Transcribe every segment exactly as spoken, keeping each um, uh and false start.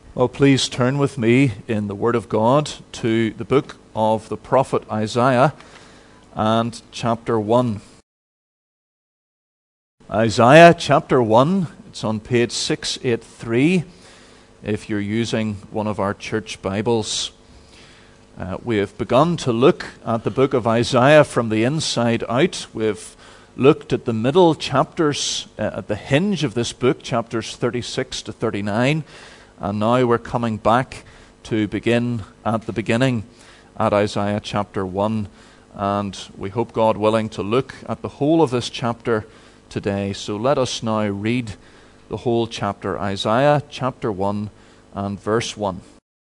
Well, please turn with me in the Word of God to the book of the prophet Isaiah and chapter one. Isaiah chapter one, it's on page six eighty-three if you're using one of our church Bibles. Uh, we have begun to look at the book of Isaiah from the inside out. We've looked at the middle chapters, uh, at the hinge of this book, chapters thirty-six to thirty-nine. And now we're coming back to begin at the beginning at Isaiah chapter one. And we hope, God willing, to look at the whole of this chapter today. So let us now read the whole chapter, Isaiah chapter one and verse one.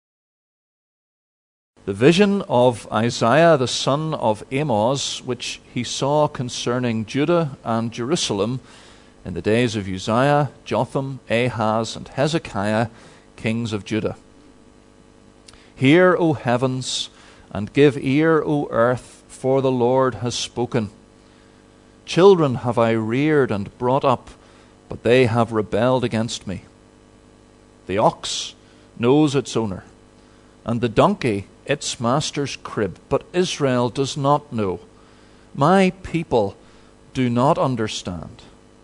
The vision of Isaiah the son of Amoz, which he saw concerning Judah and Jerusalem in the days of Uzziah, Jotham, Ahaz, and Hezekiah, kings of Judah. Hear, O heavens, and give ear, O earth, for the Lord has spoken. Children have I reared and brought up, but they have rebelled against me. The ox knows its owner, and the donkey its master's crib, but Israel does not know. My people do not understand.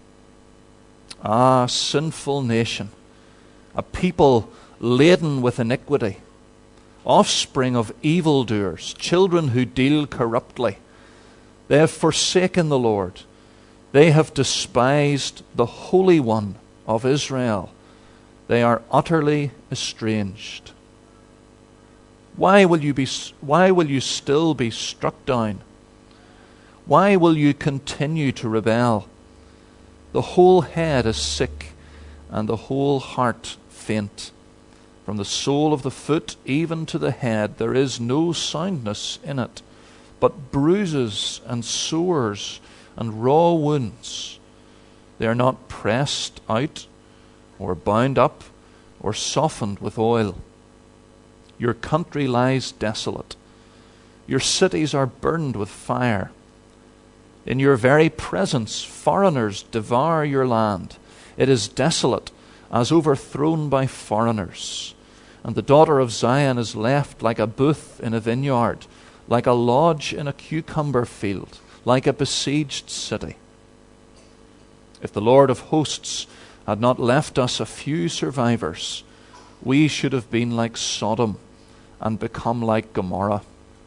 Ah, sinful nation, a people laden with iniquity, offspring of evildoers, children who deal corruptly. They have forsaken the Lord. They have despised the Holy One of Israel. They are utterly estranged. Why will you be, why will you still be struck down? Why will you continue to rebel? The whole head is sick, and the whole heart faint. From the sole of the foot even to the head there is no soundness in it, but bruises and sores and raw wounds. They are not pressed out, or bound up, or softened with oil. Your country lies desolate. Your cities are burned with fire. In your very presence foreigners devour your land. It is desolate, as overthrown by foreigners. And the daughter of Zion is left like a booth in a vineyard, like a lodge in a cucumber field, like a besieged city. If the Lord of hosts had not left us a few survivors, we should have been like Sodom and become like Gomorrah.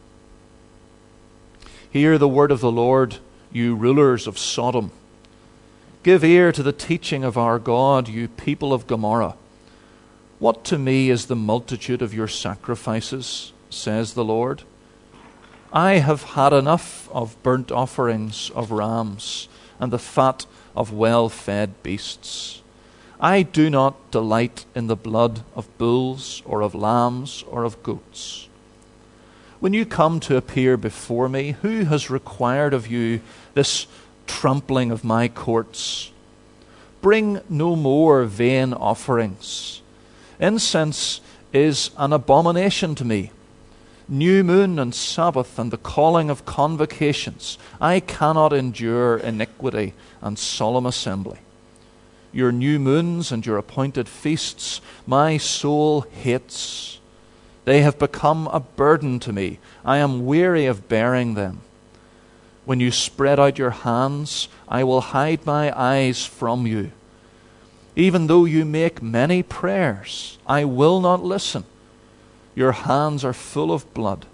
Hear the word of the Lord, you rulers of Sodom. Give ear to the teaching of our God, you people of Gomorrah. What to me is the multitude of your sacrifices, says the Lord? I have had enough of burnt offerings of rams and the fat of well-fed beasts. I do not delight in the blood of bulls or of lambs or of goats. When you come to appear before me, who has required of you this trampling of my courts? Bring no more vain offerings. Incense is an abomination to me. New moon and Sabbath and the calling of convocations. I cannot endure iniquity and solemn assembly. Your new moons and your appointed feasts my soul hates. They have become a burden to me. I am weary of bearing them. When you spread out your hands, I will hide my eyes from you. Even though you make many prayers, I will not listen. Your hands are full of blood.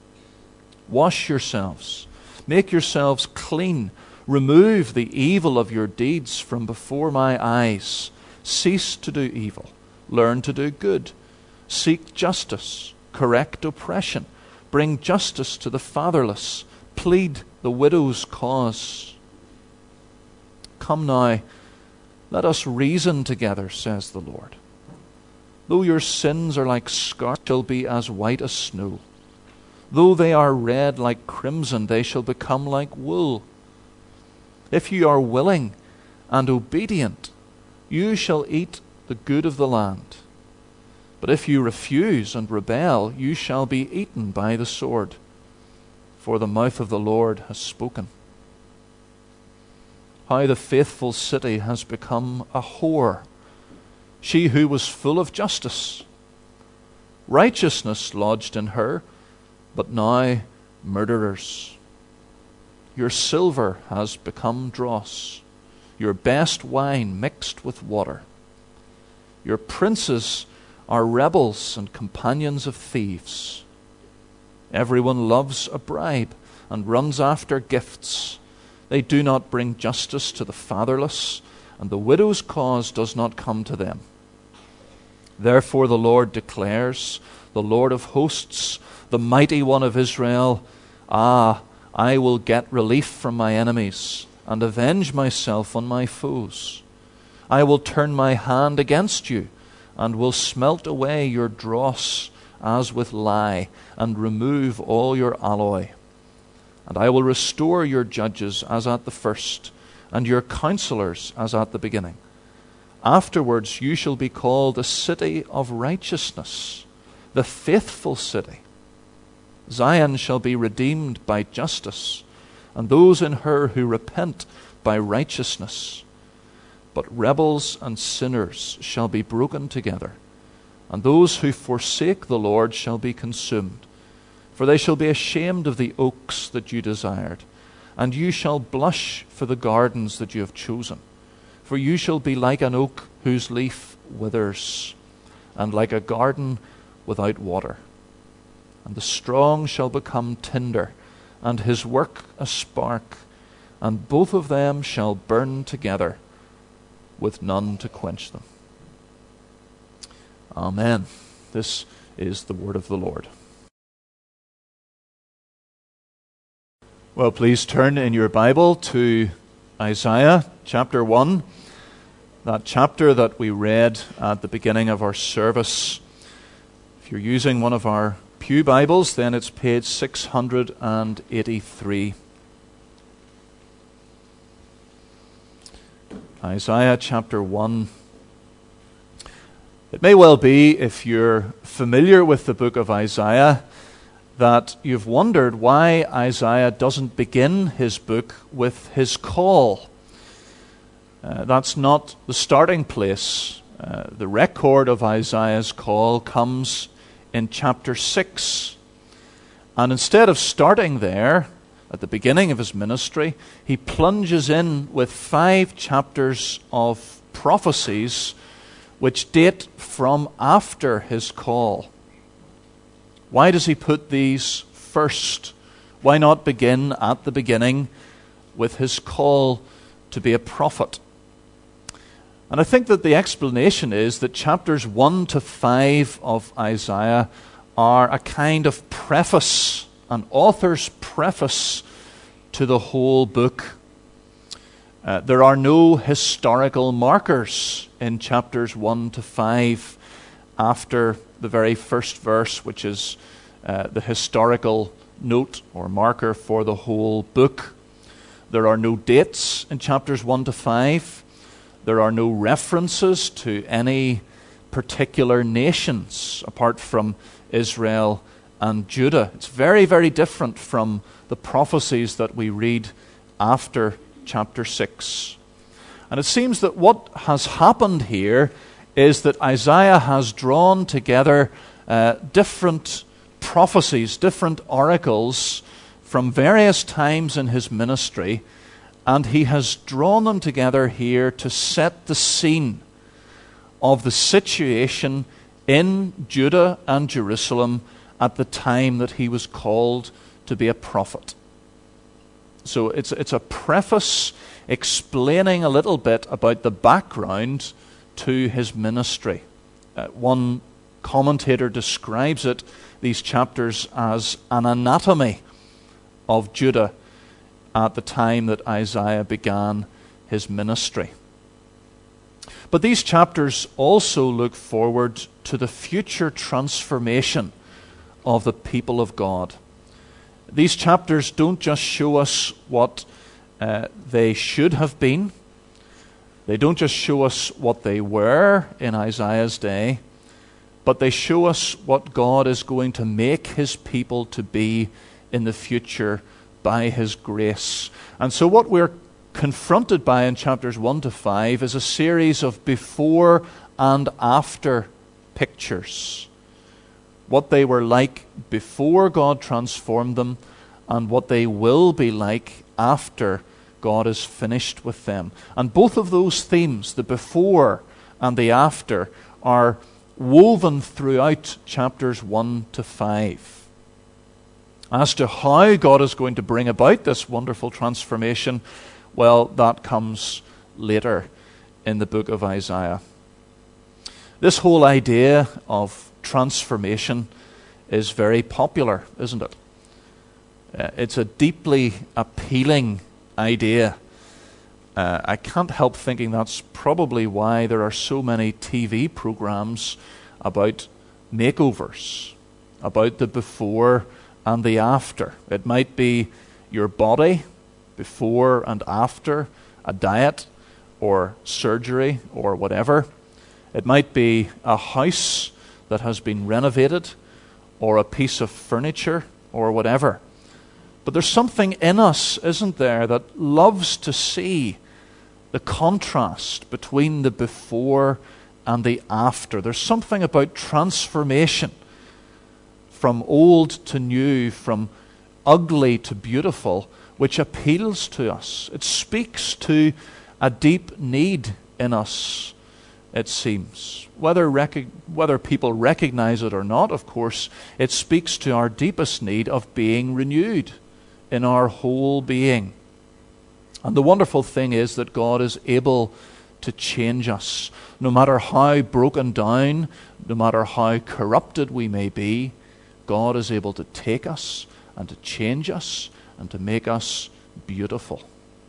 Wash yourselves. Make yourselves clean. Remove the evil of your deeds from before my eyes. Cease to do evil. Learn to do good. Seek justice. Correct oppression. Bring justice to the fatherless. Plead the widow's cause. Come now, let us reason together, says the Lord. Though your sins are like scarlet, they shall be as white as snow. Though they are red like crimson, they shall become like wool. If you are willing and obedient, you shall eat the good of the land. But if you refuse and rebel, you shall be eaten by the sword. For the mouth of the Lord has spoken. How the faithful city has become a whore, she who was full of justice. Righteousness lodged in her, but now murderers. Your silver has become dross, your best wine mixed with water. Your princes are rebels and companions of thieves. Everyone loves a bribe and runs after gifts. They do not bring justice to the fatherless, and the widow's cause does not come to them. Therefore the Lord declares, the Lord of hosts, the mighty one of Israel, Ah, I will get relief from my enemies and avenge myself on my foes. I will turn my hand against you and will smelt away your dross as with lye and remove all your alloy. And I will restore your judges as at the first, and your counselors as at the beginning. Afterwards you shall be called a city of righteousness, the faithful city. Zion shall be redeemed by justice, and those in her who repent by righteousness. But rebels and sinners shall be broken together, and those who forsake the Lord shall be consumed. For they shall be ashamed of the oaks that you desired, and you shall blush for the gardens that you have chosen. For you shall be like an oak whose leaf withers, and like a garden without water. And the strong shall become tinder, and his work a spark, and both of them shall burn together, with none to quench them. Amen. This is the word of the Lord. Well, please turn in your Bible to Isaiah chapter one, that chapter that we read at the beginning of our service. If you're using one of our Pew Bibles, then it's page six hundred eighty-three. Isaiah chapter one. It may well be, if you're familiar with the book of Isaiah, that you've wondered why Isaiah doesn't begin his book with his call. Uh, that's not the starting place. Uh, the record of Isaiah's call comes in chapter six. And instead of starting there, at the beginning of his ministry, he plunges in with five chapters of prophecies which date from after his call. Why does he put these first? Why not begin at the beginning with his call to be a prophet? And I think that the explanation is that chapters one to five of Isaiah are a kind of preface, an author's preface to the whole book. Uh, there are no historical markers in chapters one to five after the very first verse, which is uh, the historical note or marker for the whole book. There are no dates in chapters one to five. There are no references to any particular nations apart from Israel and Judah. It's very, very different from the prophecies that we read after chapter six. And it seems that what has happened here is that Isaiah has drawn together uh, different prophecies, different oracles from various times in his ministry, and he has drawn them together here to set the scene of the situation in Judah and Jerusalem at the time that he was called to be a prophet. So it's, it's a preface explaining a little bit about the background to his ministry. Uh, one commentator describes it, these chapters, as an anatomy of Judah at the time that Isaiah began his ministry. But these chapters also look forward to the future transformation of the people of God. These chapters don't just show us what uh, they should have been. They don't just show us what they were in Isaiah's day, but they show us what God is going to make his people to be in the future by his grace. And so what we're confronted by in chapters one to five is a series of before and after pictures. what they were like before God transformed them, and what they will be like after God is finished with them. And both of those themes, the before and the after, are woven throughout chapters one to five. As to how God is going to bring about this wonderful transformation, well, that comes later in the book of Isaiah. This whole idea of transformation is very popular, isn't it? Uh, it's a deeply appealing idea. Uh, I can't help thinking that's probably why there are so many T V programs about makeovers, about the before and the after. It might be your body before and after a diet or surgery or whatever. It might be a house that has been renovated or a piece of furniture or whatever. But there's something in us, isn't there, that loves to see the contrast between the before and the after. There's something about transformation from old to new, from ugly to beautiful, which appeals to us. It speaks to a deep need in us, it seems. Whether, rec- whether people recognize it or not, of course, it speaks to our deepest need of being renewed in our whole being. And the wonderful thing is that God is able to change us. No matter how broken down, no matter how corrupted we may be, God is able to take us and to change us and to make us beautiful.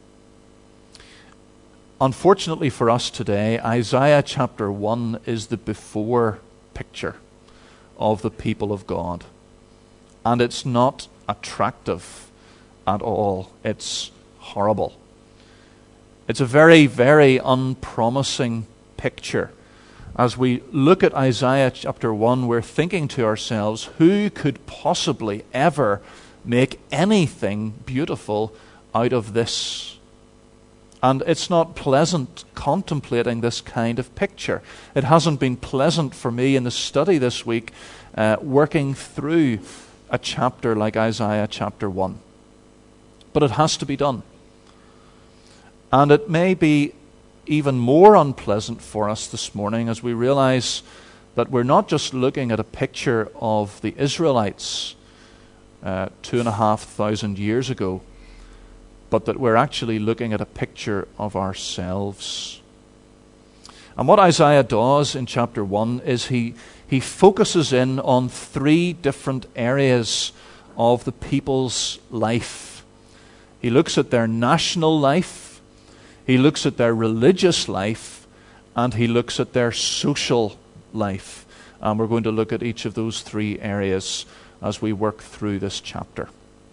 Unfortunately for us today, Isaiah chapter one is the before picture of the people of God. And it's not attractive at all. It's horrible. It's a very, very unpromising picture. As we look at Isaiah chapter one, we're thinking to ourselves, who could possibly ever make anything beautiful out of this? And it's not pleasant contemplating this kind of picture. It hasn't been pleasant for me in the study this week, uh, working through a chapter like Isaiah chapter one. But it has to be done. And it may be even more unpleasant for us this morning as we realize that we're not just looking at a picture of the Israelites uh, two and a half thousand years ago, but that we're actually looking at a picture of ourselves. And what Isaiah does in chapter one is he, he focuses in on three different areas of the people's life. He looks at their national life, he looks at their religious life, and he looks at their social life. And we're going to look at each of those three areas as we work through this chapter.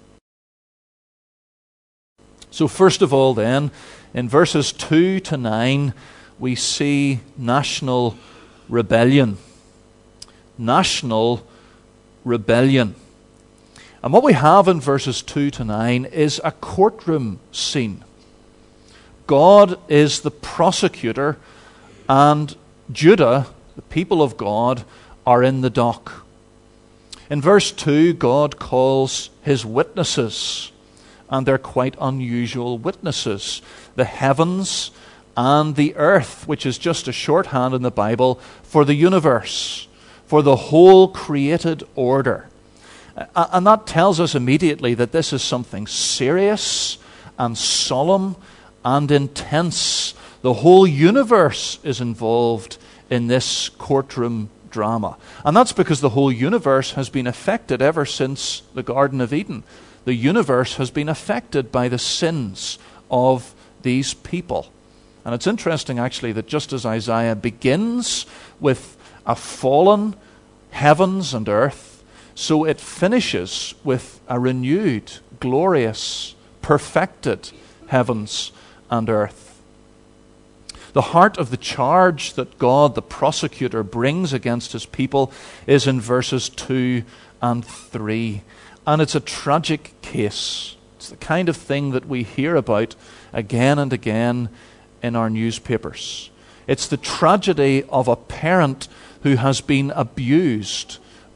So first of all then, in verses two to nine, we see national rebellion. National rebellion. And what we have in verses two to nine is a courtroom scene. God is the prosecutor, and Judah, the people of God, are in the dock. In verse two, God calls his witnesses, and they're quite unusual witnesses. The heavens and the earth, which is just a shorthand in the Bible for the universe, for the whole created order. And that tells us immediately that this is something serious and solemn and intense. The whole universe is involved in this courtroom drama. And that's because the whole universe has been affected ever since the Garden of Eden. The universe has been affected by the sins of these people. And it's interesting actually that just as Isaiah begins with a fallen heavens and earth, so it finishes with a renewed, glorious, perfected heavens and earth. The heart of the charge that God, the prosecutor, brings against his people is in verses two and three. And it's a tragic case. It's the kind of thing that we hear about again and again in our newspapers. It's the tragedy of a parent who has been abused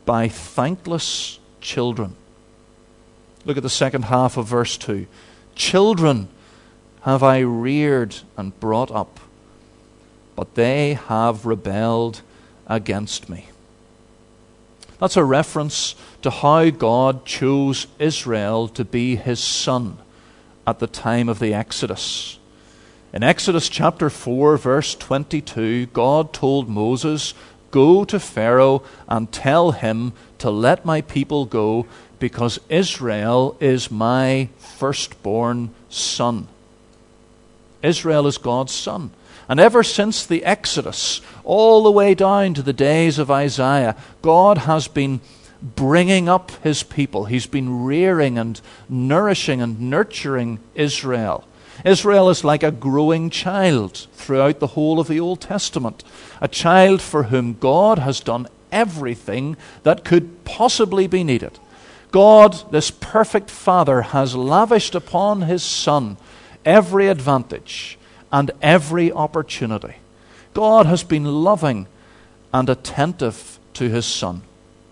by thankless children. Look at the second half of verse two. Children have I reared and brought up, but they have rebelled against me. That's a reference to how God chose Israel to be his son at the time of the Exodus. In Exodus chapter four, verse twenty-two, God told Moses, "Go to Pharaoh and tell him to let my people go, because Israel is my firstborn son." Israel is God's son. And ever since the Exodus, all the way down to the days of Isaiah, God has been bringing up his people. He's been rearing and nourishing and nurturing Israel. Israel is like a growing child throughout the whole of the Old Testament, a child for whom God has done everything that could possibly be needed. God, this perfect Father, has lavished upon his Son every advantage and every opportunity. God has been loving and attentive to his Son.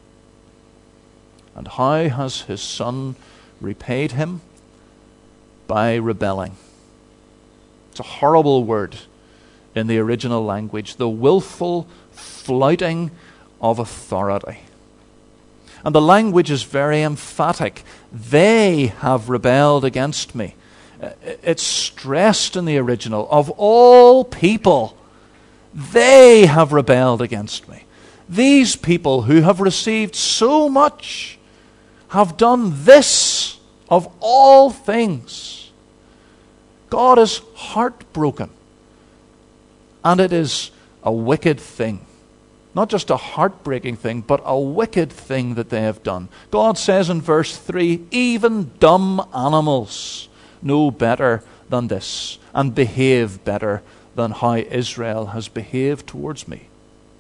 And how has his Son repaid him? By rebelling. It's a horrible word in the original language, the willful flouting of authority. And the language is very emphatic. They have rebelled against me. It's stressed in the original. Of all people, they have rebelled against me. These people who have received so much have done this of all things. God is heartbroken. And it is a wicked thing. Not just a heartbreaking thing, but a wicked thing that they have done. God says in verse three, "Even dumb animals know better than this and behave better than how Israel has behaved towards me."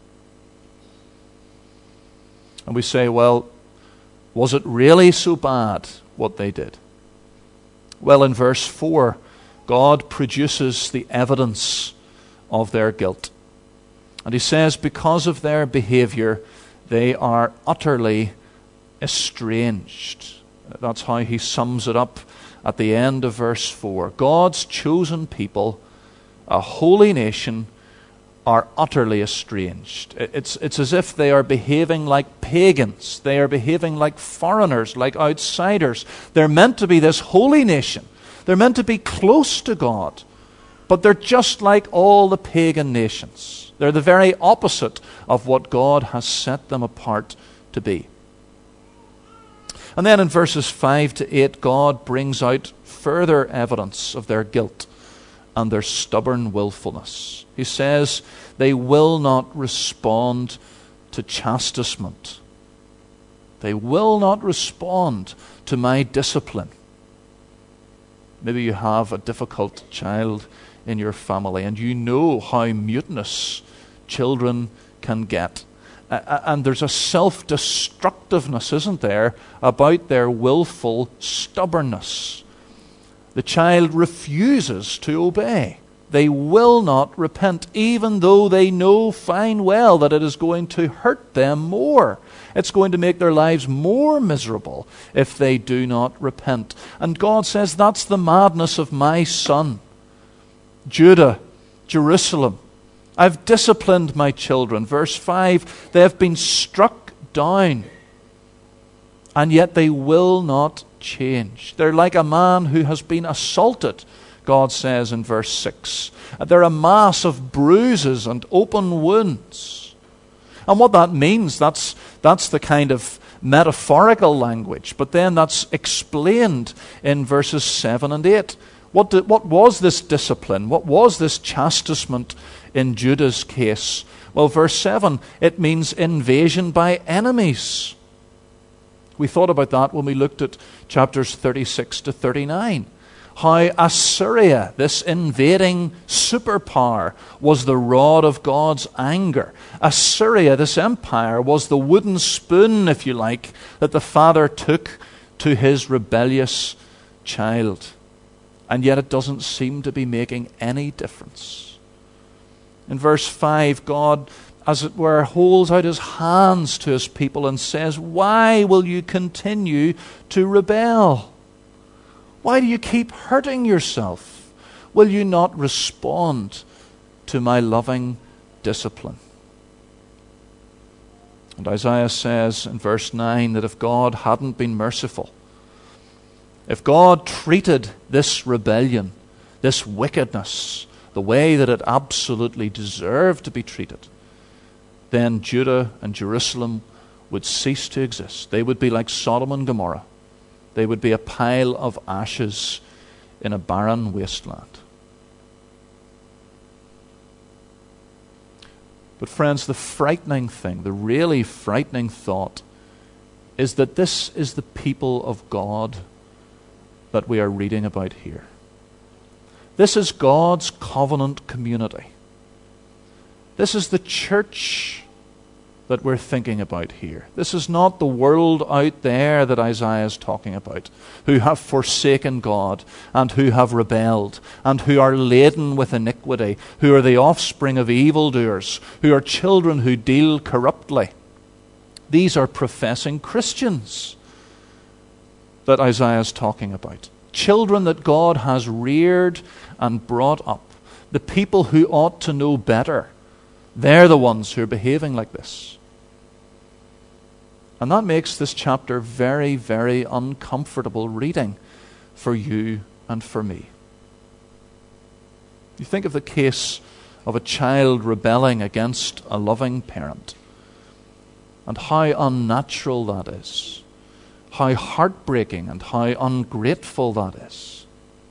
And we say, well, was it really so bad what they did? Well, in verse four, God produces the evidence of their guilt. And he says, because of their behavior, they are utterly estranged. That's how he sums it up at the end of verse four. God's chosen people, a holy nation, are utterly estranged. It's, it's as if they are behaving like pagans. They are behaving like foreigners, like outsiders. They're meant to be this holy nation. They're meant to be close to God. But they're just like all the pagan nations. They're the very opposite of what God has set them apart to be. And then in verses five to eight, God brings out further evidence of their guilt and their stubborn willfulness. He says they will not respond to chastisement. They will not respond to my discipline. Maybe you have a difficult child in your family and you know how mutinous children can get. Uh, and there's a self-destructiveness, isn't there, about their willful stubbornness. The child refuses to obey. They will not repent, even though they know fine well that it is going to hurt them more. It's going to make their lives more miserable if they do not repent. And God says, that's the madness of my Son. Judah, Jerusalem, I've disciplined my children. Verse five, they have been struck down, and yet they will not change. They're like a man who has been assaulted, God says in verse six. They're a mass of bruises and open wounds. And what that means, that's, that's the kind of metaphorical language, but then that's explained in verses seven and eight. What, did, what was this discipline? What was this chastisement in Judah's case? Well, verse seven, it means invasion by enemies. We thought about that when we looked at chapters thirty-six to thirty-nine. How Assyria, this invading superpower, was the rod of God's anger. Assyria, this empire, was the wooden spoon, if you like, that the father took to his rebellious child. And yet it doesn't seem to be making any difference. In verse five, God as it were, holds out his hands to his people and says, why will you continue to rebel? Why do you keep hurting yourself? Will you not respond to my loving discipline? And Isaiah says in verse nine that if God hadn't been merciful, if God treated this rebellion, this wickedness, the way that it absolutely deserved to be treated, then Judah and Jerusalem would cease to exist. They would be like Sodom and Gomorrah. They would be a pile of ashes in a barren wasteland. But friends, the frightening thing, the really frightening thought, is that this is the people of God that we are reading about here. This is God's covenant community. This is the church that we're thinking about here. This is not the world out there that Isaiah is talking about, who have forsaken God and who have rebelled and who are laden with iniquity, who are the offspring of evildoers, who are children who deal corruptly. These are professing Christians that Isaiah is talking about. Children that God has reared and brought up. The people who ought to know better. They're the ones who are behaving like this. And that makes this chapter very, very uncomfortable reading for you and for me. You think of the case of a child rebelling against a loving parent, and how unnatural that is, how heartbreaking and how ungrateful that is.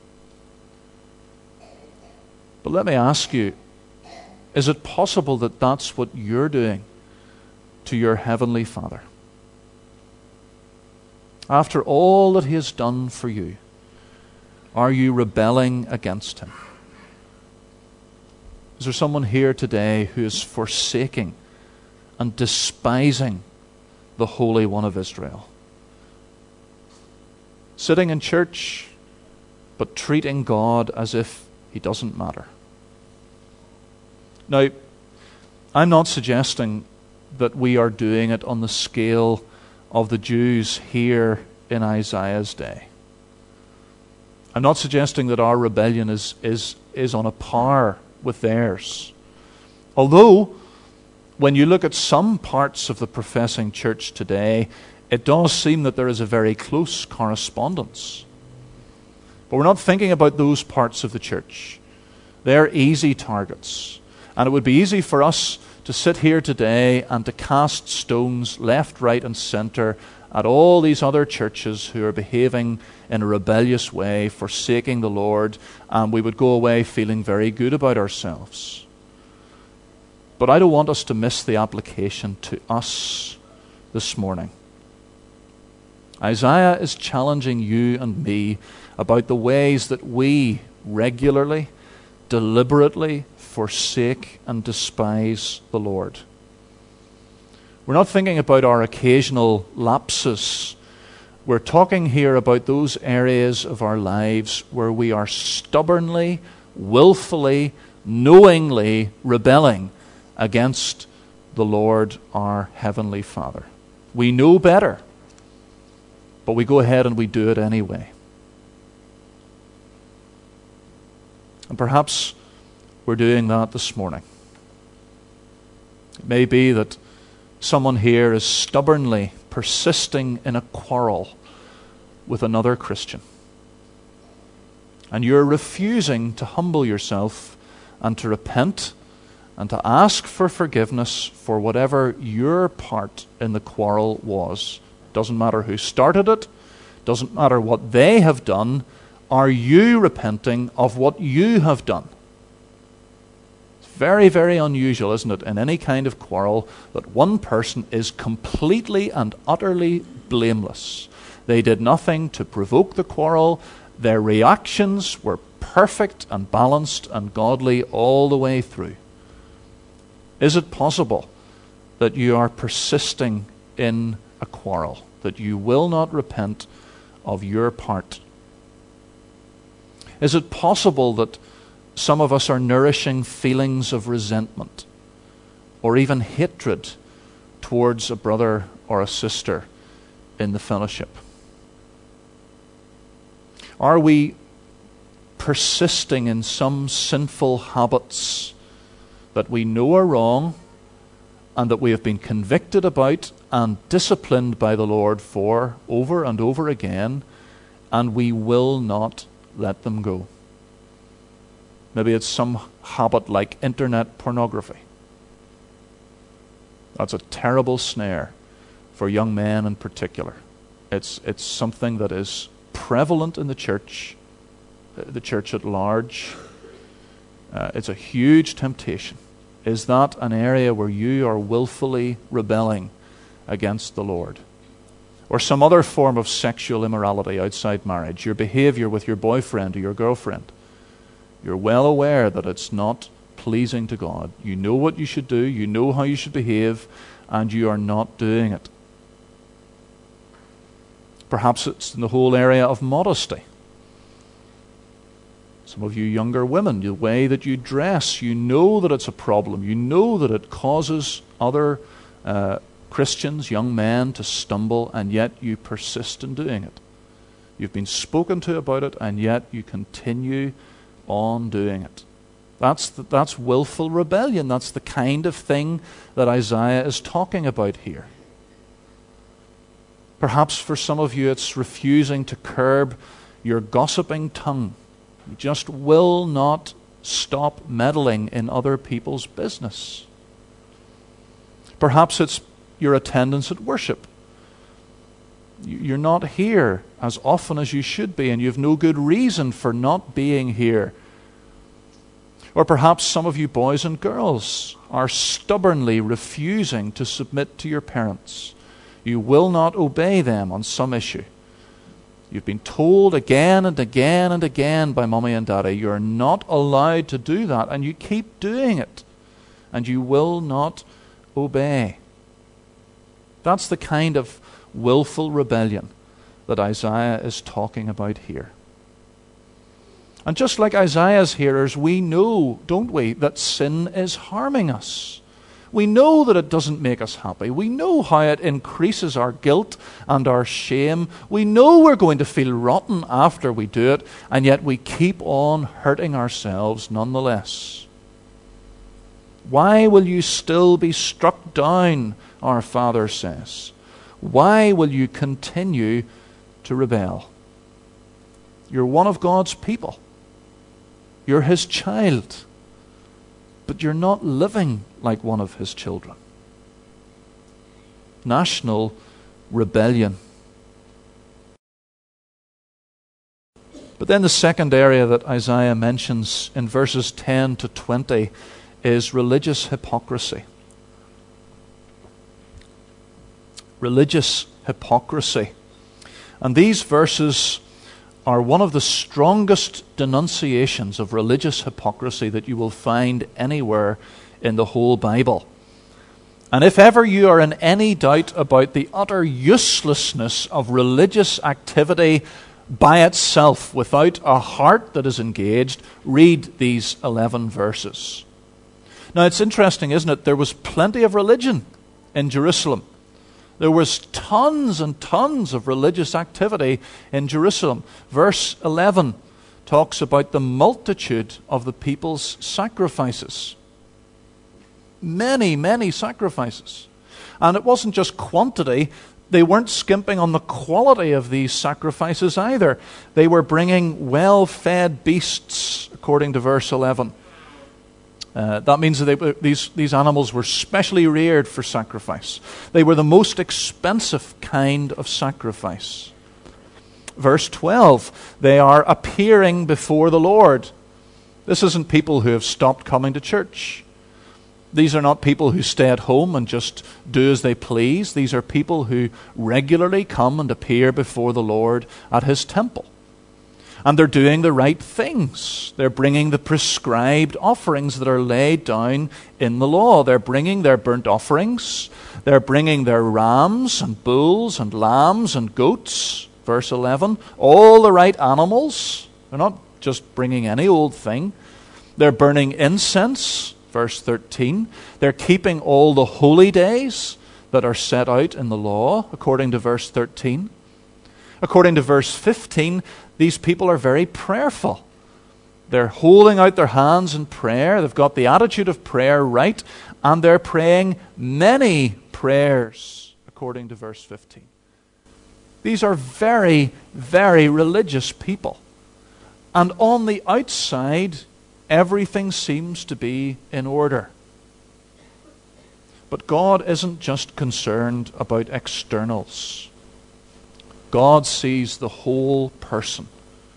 But let me ask you, is it possible that that's what you're doing to your Heavenly Father? After all that He has done for you, are you rebelling against Him? Is there someone here today who is forsaking and despising the Holy One of Israel? Sitting in church, but treating God as if He doesn't matter. Now, I'm not suggesting that we are doing it on the scale of the Jews here in Isaiah's day. I'm not suggesting that our rebellion is, is, is on a par with theirs. Although, when you look at some parts of the professing church today, it does seem that there is a very close correspondence. But we're not thinking about those parts of the church. They're easy targets. And it would be easy for us to sit here today and to cast stones left, right, and center at all these other churches who are behaving in a rebellious way, forsaking the Lord, and we would go away feeling very good about ourselves. But I don't want us to miss the application to us this morning. Isaiah is challenging you and me about the ways that we regularly, deliberately forsake and despise the Lord. We're not thinking about our occasional lapses. We're talking here about those areas of our lives where we are stubbornly, willfully, knowingly rebelling against the Lord, our Heavenly Father. We know better, but we go ahead and we do it anyway. And perhaps we're doing that this morning. It may be that someone here is stubbornly persisting in a quarrel with another Christian. And you're refusing to humble yourself and to repent and to ask for forgiveness for whatever your part in the quarrel was. Doesn't matter who started it, doesn't matter what they have done. Are you repenting of what you have done? It's very, very unusual, isn't it, in any kind of quarrel, that one person is completely and utterly blameless. They did nothing to provoke the quarrel. Their reactions were perfect and balanced and godly all the way through. Is it possible that you are persisting in a quarrel, that you will not repent of your part? Is it possible that some of us are nourishing feelings of resentment or even hatred towards a brother or a sister in the fellowship? Are we persisting in some sinful habits that we know are wrong and that we have been convicted about and disciplined by the Lord for over and over again, and we will not let them go? Maybe it's some habit like internet pornography. That's a terrible snare for young men in particular. It's, it's something that is prevalent in the church, the church at large. Uh, it's a huge temptation. Is that an area where you are willfully rebelling against the Lord? Or some other form of sexual immorality outside marriage, your behavior with your boyfriend or your girlfriend. You're well aware that it's not pleasing to God. You know what you should do, you know how you should behave, and you are not doing it. Perhaps it's in the whole area of modesty. Some of you younger women, the way that you dress, you know that it's a problem. You know that it causes other uh, Christians, young men, to stumble, and yet you persist in doing it. You've been spoken to about it, and yet you continue on doing it. That's the, that's willful rebellion. That's the kind of thing that Isaiah is talking about here. Perhaps for some of you it's refusing to curb your gossiping tongue. You just will not stop meddling in other people's business. Perhaps it's your attendance at worship. You're not here as often as you should be, and you have no good reason for not being here. Or perhaps some of you boys and girls are stubbornly refusing to submit to your parents. You will not obey them on some issue. You've been told again and again and again by mommy and daddy, you're not allowed to do that, and you keep doing it, and you will not obey. That's the kind of willful rebellion that Isaiah is talking about here. And just like Isaiah's hearers, we know, don't we, that sin is harming us. We know that it doesn't make us happy. We know how it increases our guilt and our shame. We know we're going to feel rotten after we do it, and yet we keep on hurting ourselves nonetheless. Why will you still be struck down, our Father says? Why will you continue to rebel? You're one of God's people. You're His child. But you're not living like one of His children. National rebellion. But then the second area that Isaiah mentions in verses ten to twenty is religious hypocrisy. Religious hypocrisy. And these verses are one of the strongest denunciations of religious hypocrisy that you will find anywhere in the whole Bible. And if ever you are in any doubt about the utter uselessness of religious activity by itself, without a heart that is engaged, read these eleven verses. Now it's interesting, isn't it? There was plenty of religion in Jerusalem. There was tons and tons of religious activity in Jerusalem. Verse eleven talks about the multitude of the people's sacrifices. Many, many sacrifices. And it wasn't just quantity. They weren't skimping on the quality of these sacrifices either. They were bringing well-fed beasts, according to verse eleven. Uh, that means that they, these, these animals were specially reared for sacrifice. They were the most expensive kind of sacrifice. Verse twelve, they are appearing before the Lord. This isn't people who have stopped coming to church. These are not people who stay at home and just do as they please. These are people who regularly come and appear before the Lord at His temple. And they're doing the right things. They're bringing the prescribed offerings that are laid down in the law. They're bringing their burnt offerings. They're bringing their rams and bulls and lambs and goats. Verse eleven. All the right animals. They're not just bringing any old thing. They're burning incense verse thirteen. They're keeping all the holy days that are set out in the law, according to verse thirteen. According to verse fifteen, these people are very prayerful. They're holding out their hands in prayer. They've got the attitude of prayer right, and they're praying many prayers, according to verse fifteen. These are very, very religious people. And on the outside, everything seems to be in order. But God isn't just concerned about externals. God sees the whole person.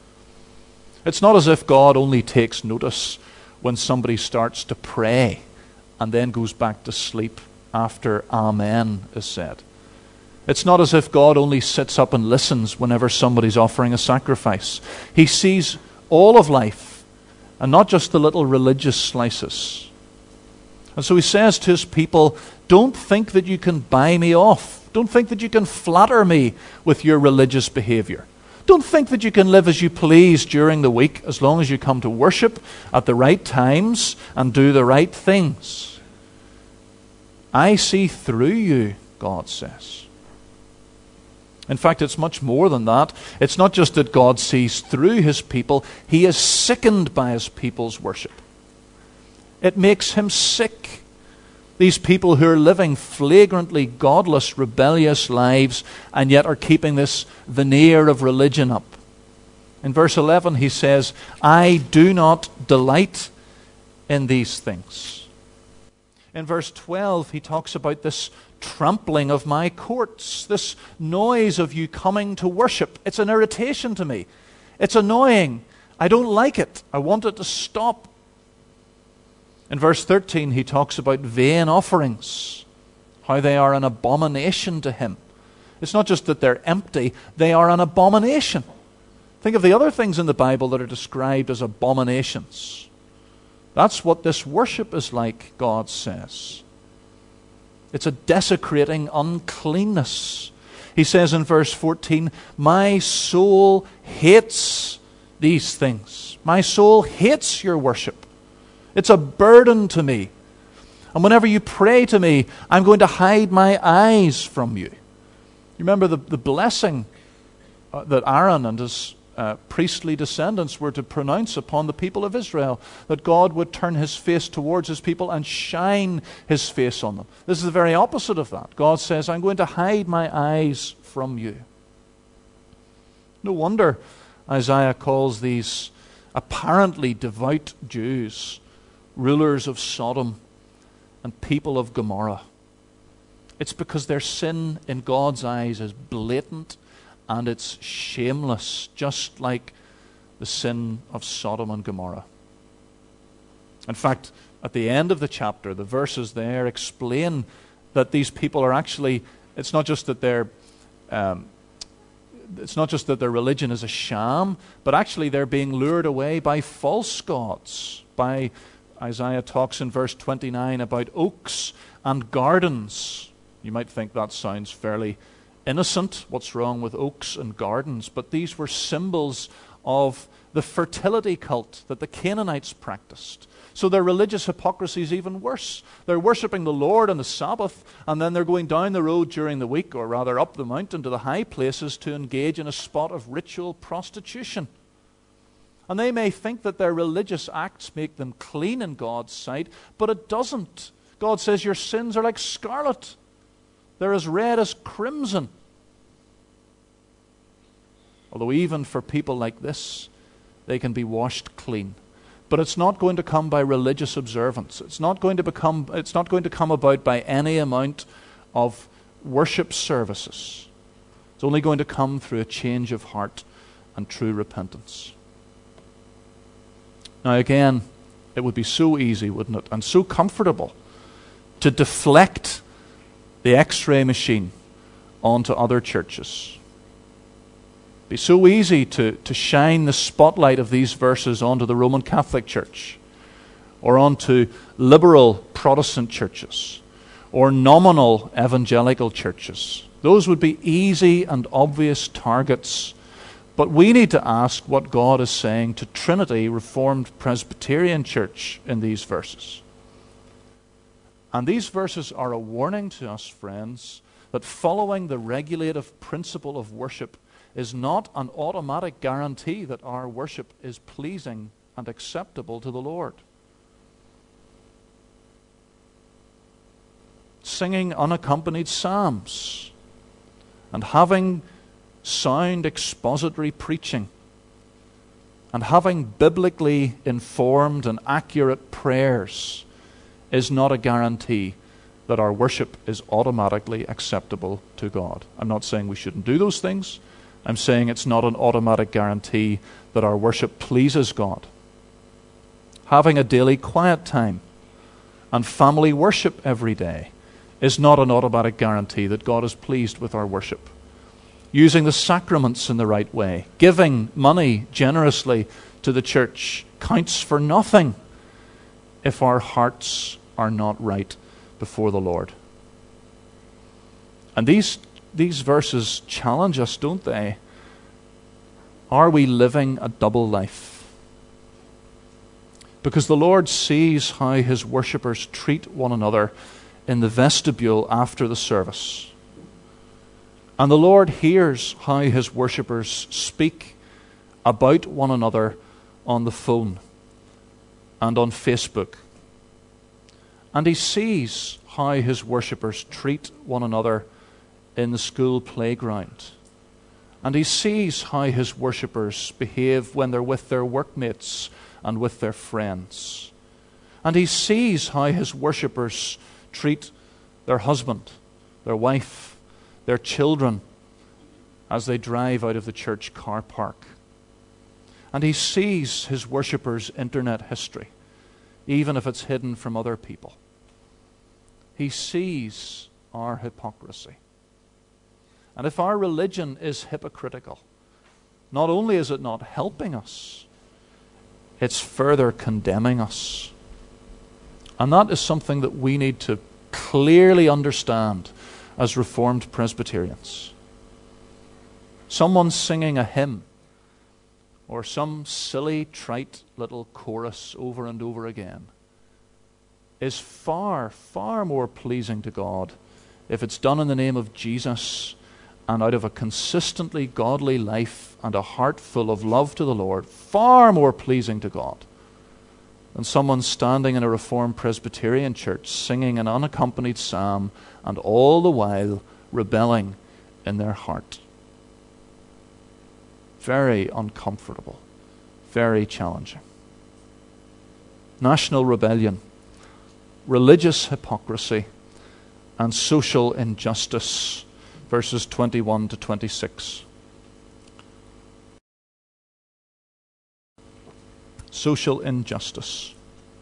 It's not as if God only takes notice when somebody starts to pray and then goes back to sleep after Amen is said. It's not as if God only sits up and listens whenever somebody's offering a sacrifice. He sees all of life and not just the little religious slices. And so he says to his people, don't think that you can buy me off. Don't think that you can flatter me with your religious behavior. Don't think that you can live as you please during the week as long as you come to worship at the right times and do the right things. I see through you, God says. In fact, it's much more than that. It's not just that God sees through his people. He is sickened by his people's worship. It makes him sick. These people who are living flagrantly godless, rebellious lives and yet are keeping this veneer of religion up. In verse eleven he says, I do not delight in these things. In verse twelve he talks about this trampling of my courts, this noise of you coming to worship. It's an irritation to me. It's annoying. I don't like it. I want it to stop. In verse thirteen, he talks about vain offerings, how they are an abomination to him. It's not just that they're empty, they are an abomination. Think of the other things in the Bible that are described as abominations. That's what this worship is like, God says. It's a desecrating uncleanness. He says in verse fourteen, my soul hates these things. My soul hates your worship. It's a burden to me. And whenever you pray to me, I'm going to hide my eyes from you. You remember the, the blessing uh, that Aaron and his uh, priestly descendants were to pronounce upon the people of Israel, that God would turn his face towards his people and shine his face on them. This is the very opposite of that. God says, I'm going to hide my eyes from you. No wonder Isaiah calls these apparently devout Jews rulers of Sodom and people of Gomorrah. It's because their sin in God's eyes is blatant and it's shameless, just like the sin of Sodom and Gomorrah. In fact, at the end of the chapter, the verses there explain that these people are actually, it's not just that they're um, it's not just that their religion is a sham, but actually they're being lured away by false gods, by Isaiah talks in verse twenty-nine about oaks and gardens. You might think that sounds fairly innocent. What's wrong with oaks and gardens? But these were symbols of the fertility cult that the Canaanites practiced. So their religious hypocrisy is even worse. They're worshipping the Lord on the Sabbath, and then they're going down the road during the week, or rather up the mountain to the high places to engage in a spot of ritual prostitution. And they may think that their religious acts make them clean in God's sight, but it doesn't. God says your sins are like scarlet. They're as red as crimson. Although even for people like this, they can be washed clean. But it's not going to come by religious observance. It's not going to become, it's not going to come about by any amount of worship services. It's only going to come through a change of heart and true repentance. Now again, it would be so easy, wouldn't it, and so comfortable to deflect the X-ray machine onto other churches. It'd be so easy to, to shine the spotlight of these verses onto the Roman Catholic Church, or onto liberal Protestant churches, or nominal evangelical churches. Those would be easy and obvious targets. But we need to ask what God is saying to Trinity Reformed Presbyterian Church in these verses. And these verses are a warning to us, friends, that following the regulative principle of worship is not an automatic guarantee that our worship is pleasing and acceptable to the Lord. Singing unaccompanied psalms and having sound expository preaching and having biblically informed and accurate prayers is not a guarantee that our worship is automatically acceptable to God. I'm not saying we shouldn't do those things. I'm saying it's not an automatic guarantee that our worship pleases God. Having a daily quiet time and family worship every day is not an automatic guarantee that God is pleased with our worship. Using the sacraments in the right way, giving money generously to the church counts for nothing if our hearts are not right before the Lord. And these, these verses challenge us, don't they? Are we living a double life? Because the Lord sees how his worshippers treat one another in the vestibule after the service. And the Lord hears how his worshippers speak about one another on the phone and on Facebook. And he sees how his worshippers treat one another in the school playground. And he sees how his worshippers behave when they're with their workmates and with their friends. And he sees how his worshippers treat their husband, their wife, their children as they drive out of the church car park. And he sees his worshippers' internet history, even if it's hidden from other people. He sees our hypocrisy. And if our religion is hypocritical, not only is it not helping us, it's further condemning us. And that is something that we need to clearly understand as Reformed Presbyterians. Someone singing a hymn or some silly, trite little chorus over and over again is far, far more pleasing to God if it's done in the name of Jesus and out of a consistently godly life and a heart full of love to the Lord, far more pleasing to God than someone standing in a Reformed Presbyterian church singing an unaccompanied psalm and all the while rebelling in their heart. Very uncomfortable, very challenging. National rebellion, religious hypocrisy, and social injustice, verses twenty-one to twenty-six. Social injustice.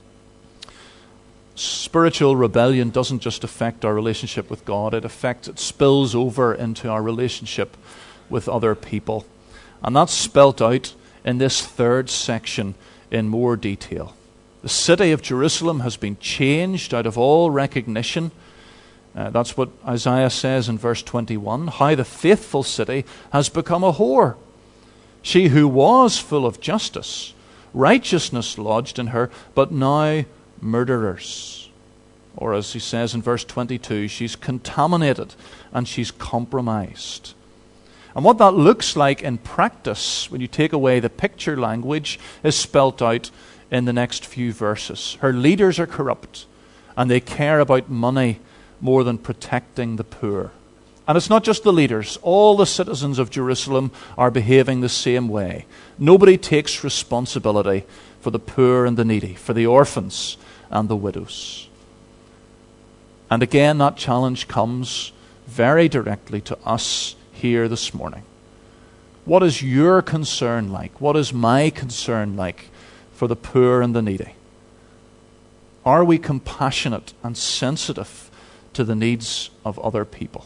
Spiritual rebellion doesn't just affect our relationship with God, it affects, it spills over into our relationship with other people. And that's spelt out in this third section in more detail. The city of Jerusalem has been changed out of all recognition. Uh, that's what Isaiah says in verse twenty-one, how the faithful city has become a whore. She who was full of justice, righteousness lodged in her, but now murderers. Or as he says in verse twenty-two, she's contaminated and she's compromised. And what that looks like in practice, when you take away the picture language, is spelt out in the next few verses. Her leaders are corrupt, and they care about money more than protecting the poor. And it's not just the leaders. All the citizens of Jerusalem are behaving the same way. Nobody takes responsibility for the poor and the needy, for the orphans and the widows. And again, that challenge comes very directly to us here this morning. What is your concern like? What is my concern like for the poor and the needy? Are we compassionate and sensitive to the needs of other people?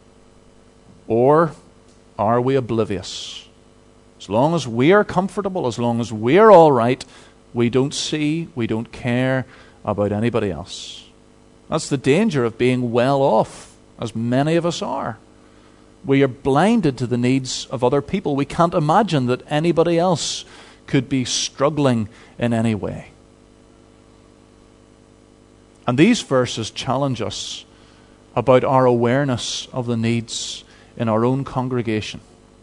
Or are we oblivious? As long as we are comfortable, as long as we're all right, we don't see, we don't care about anybody else. That's the danger of being well off, as many of us are. We are blinded to the needs of other people. We can't imagine that anybody else could be struggling in any way. And these verses challenge us about our awareness of the needs in our own congregation.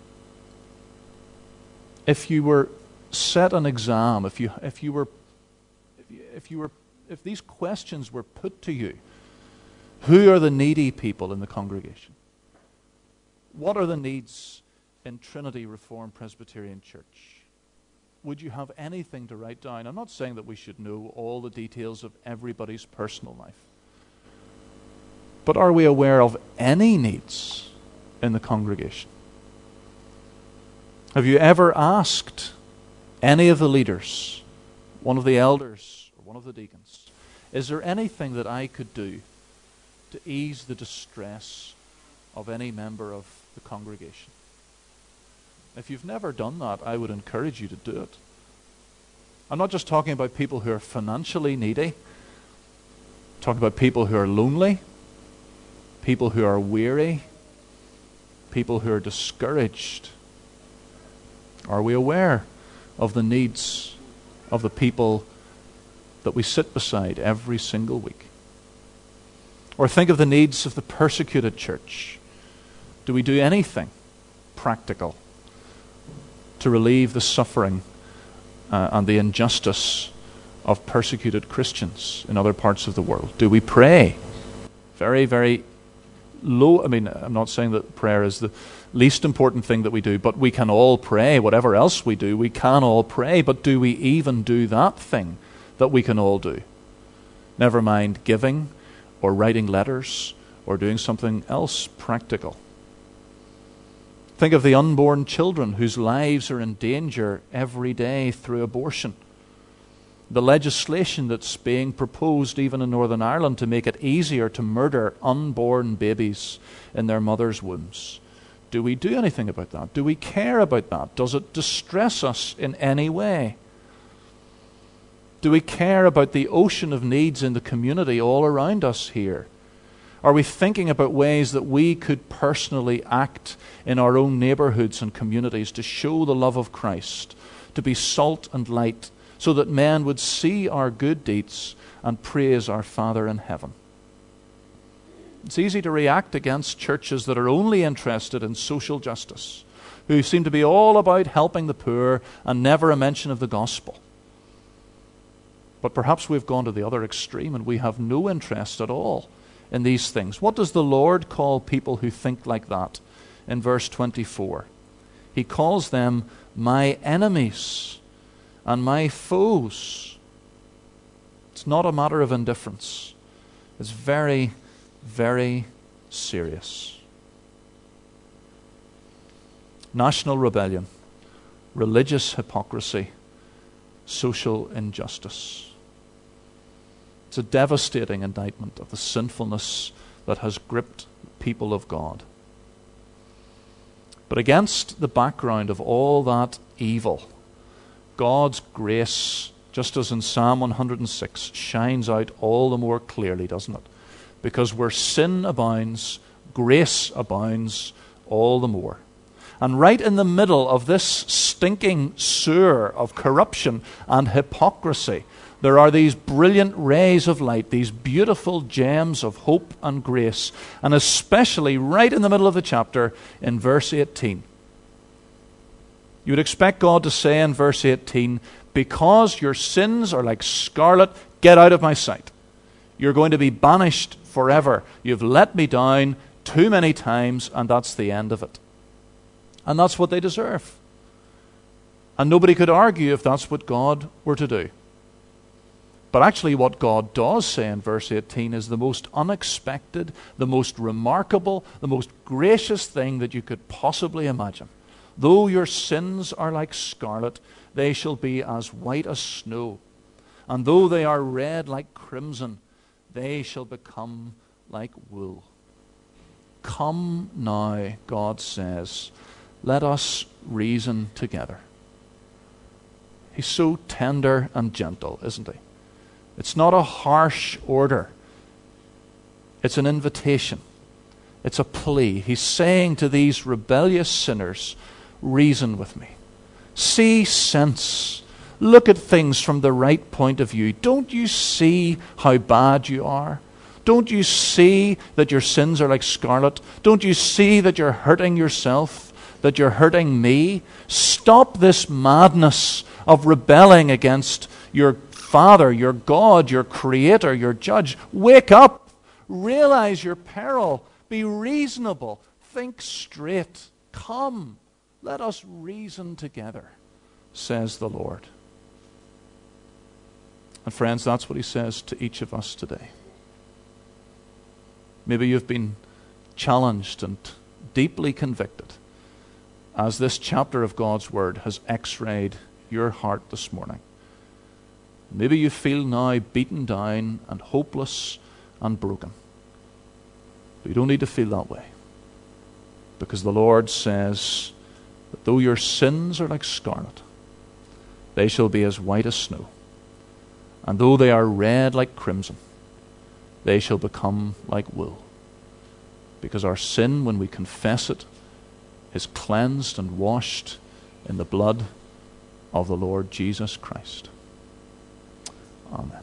If you were set an exam, if you if you were if you, if you were if these questions were put to you, who are the needy people in the congregation? What are the needs in Trinity Reformed Presbyterian Church? Would you have anything to write down? I'm not saying that we should know all the details of everybody's personal life. But are we aware of any needs in the congregation? Have you ever asked any of the leaders, one of the elders, or one of the deacons, is there anything that I could do to ease the distress of any member of the congregation? If you've never done that, I would encourage you to do it. I'm not just talking about people who are financially needy. I'm talking about people who are lonely, people who are weary, people who are discouraged. Are we aware of the needs of the people that we sit beside every single week? Or think of the needs of the persecuted church. Do we do anything practical to relieve the suffering uh, and the injustice of persecuted Christians in other parts of the world? Do we pray? Very, very low. I mean, I'm not saying that prayer is the least important thing that we do, but we can all pray. Whatever else we do, we can all pray. But do we even do that thing that we can all do? Never mind giving or writing letters or doing something else practical. Think of the unborn children whose lives are in danger every day through abortion. The legislation that's being proposed even in Northern Ireland to make it easier to murder unborn babies in their mother's wombs. Do we do anything about that? Do we care about that? Does it distress us in any way? Do we care about the ocean of needs in the community all around us here? Are we thinking about ways that we could personally act in our own neighborhoods and communities to show the love of Christ, to be salt and light, so that men would see our good deeds and praise our Father in heaven? It's easy to react against churches that are only interested in social justice, who seem to be all about helping the poor and never a mention of the gospel. But perhaps we've gone to the other extreme and we have no interest at all in these things. What does the Lord call people who think like that in verse twenty-four? He calls them my enemies and my foes. It's not a matter of indifference. It's very, very serious. National rebellion, religious hypocrisy, social injustice. It's a devastating indictment of the sinfulness that has gripped the people of God. But against the background of all that evil, God's grace, just as in Psalm one hundred six, shines out all the more clearly, doesn't it? Because where sin abounds, grace abounds all the more. And right in the middle of this stinking sewer of corruption and hypocrisy, there are these brilliant rays of light, these beautiful gems of hope and grace, and especially right in the middle of the chapter in verse eighteen. You would expect God to say in verse eighteen, because your sins are like scarlet, get out of my sight. You're going to be banished forever. You've let me down too many times, and that's the end of it. And that's what they deserve. And nobody could argue if that's what God were to do. But actually what God does say in verse eighteen is the most unexpected, the most remarkable, the most gracious thing that you could possibly imagine. Though your sins are like scarlet, they shall be as white as snow. And though they are red like crimson, they shall become like wool. Come now, God says, let us reason together. He's so tender and gentle, isn't he? It's not a harsh order. It's an invitation. It's a plea. He's saying to these rebellious sinners, reason with me. See sense Look at things from the right point of view. Don't you see how bad you are? Don't you see that your sins are like scarlet? Don't you see that you're hurting yourself, that you're hurting me? Stop this madness of rebelling against your Father, your God, your Creator, your Judge. Wake up. Realize your peril. Be reasonable. Think straight. Come, let us reason together, says the Lord. And friends, that's what he says to each of us today. Maybe you've been challenged and deeply convicted as this chapter of God's Word has x-rayed your heart this morning. Maybe you feel now beaten down and hopeless and broken. But you don't need to feel that way, because the Lord says that though your sins are like scarlet, they shall be as white as snow. And though they are red like crimson, they shall become like wool. Because our sin, when we confess it, is cleansed and washed in the blood of the Lord Jesus Christ. Amen.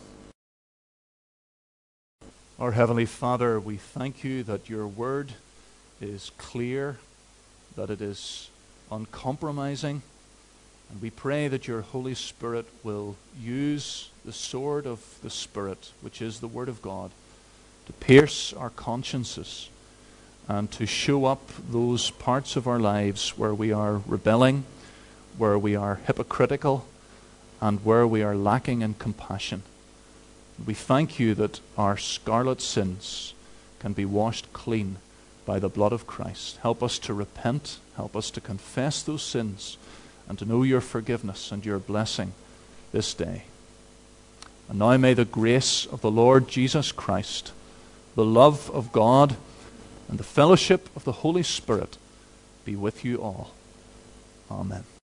Our Heavenly Father, we thank you that your word is clear, that it is uncompromising, and we pray that your Holy Spirit will use the sword of the Spirit, which is the Word of God, to pierce our consciences and to show up those parts of our lives where we are rebelling, where we are hypocritical, and where we are lacking in compassion. We thank you that our scarlet sins can be washed clean by the blood of Christ. Help us to repent, help us to confess those sins, and to know your forgiveness and your blessing this day. And now may the grace of the Lord Jesus Christ, the love of God, and the fellowship of the Holy Spirit be with you all. Amen.